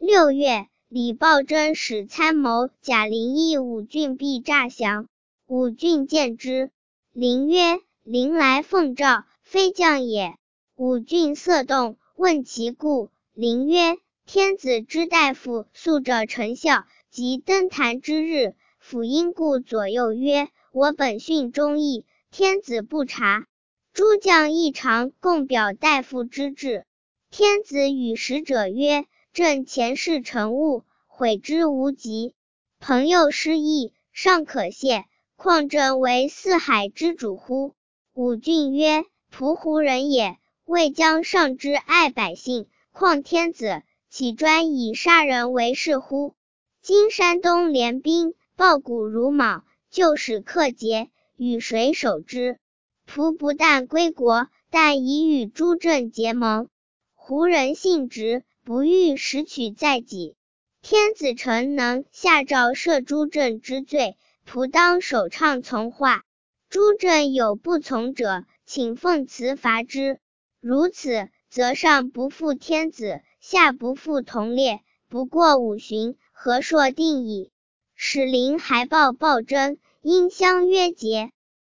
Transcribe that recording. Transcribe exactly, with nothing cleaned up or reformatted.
六月，李抱真使参谋贾陵诣武郡必诈降，武郡见之。陵曰：陵来奉诏，非将也。武郡色动，问其故。陵曰：天子之大夫素者臣孝，及登坛之日，辅因故左右曰：我本训忠义，天子不察。诸将议常共表大夫之志。天子与使者曰：朕前世臣误，悔之无及。朋友失义，尚可谢，况朕为四海之主乎？武郡曰：仆胡人也，未将上之爱百姓，况天子，岂专以杀人为事乎？今山东联兵，抱鼓如卯，就使克节，与谁守之？仆不但归国，但已与诸镇结盟。胡人性直，不欲使取在己。天子臣能下诏赦诸镇之罪，仆当首倡从化。诸镇有不从者，请奉辞罚之。如此，则上不负天子，下不负同列，不过五旬，何硕定矣。使陵还报抱真，因相约节。